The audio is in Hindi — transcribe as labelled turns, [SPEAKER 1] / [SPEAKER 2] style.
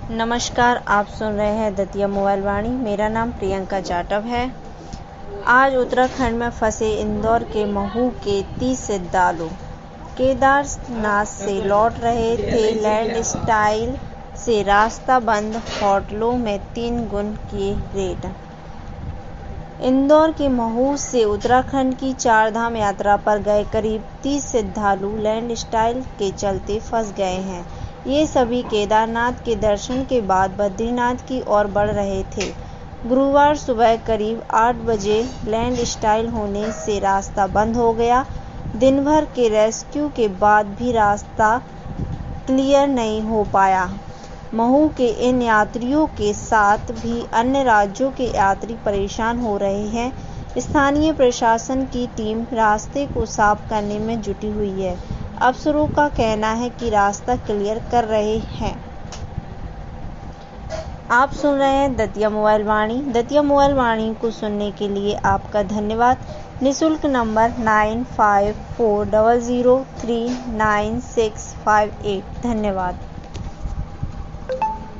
[SPEAKER 1] नमस्कार, आप सुन रहे हैं दतिया मोबाइल वाणी। मेरा नाम प्रियंका जाटव है। आज उत्तराखंड में फंसे इंदौर के महू के 30 श्रद्धालु केदारनाथ से लौट रहे थे। लैंडस्लाइड से रास्ता बंद, होटलों में 3 गुना की रेड। इंदौर के महू से उत्तराखंड की चारधाम यात्रा पर गए करीब 30 श्रद्धालु लैंडस्लाइड के चलते फंस गए हैं। ये सभी केदारनाथ के दर्शन के बाद बद्रीनाथ की ओर बढ़ रहे थे। गुरुवार सुबह करीब 8 बजे लैंडस्लाइड होने से रास्ता बंद हो गया। दिन भर के रेस्क्यू के बाद भी रास्ता क्लियर नहीं हो पाया। महू के इन यात्रियों के साथ भी अन्य राज्यों के यात्री परेशान हो रहे हैं। स्थानीय प्रशासन की टीम रास्ते को साफ करने में जुटी हुई है। अफसरों का कहना है कि रास्ता क्लियर कर रहे हैं। आप सुन रहे हैं दतिया मोबाइल वाणी। दतिया मोबाइल वाणी को सुनने के लिए आपका धन्यवाद। निःशुल्क नंबर 9540039658। धन्यवाद।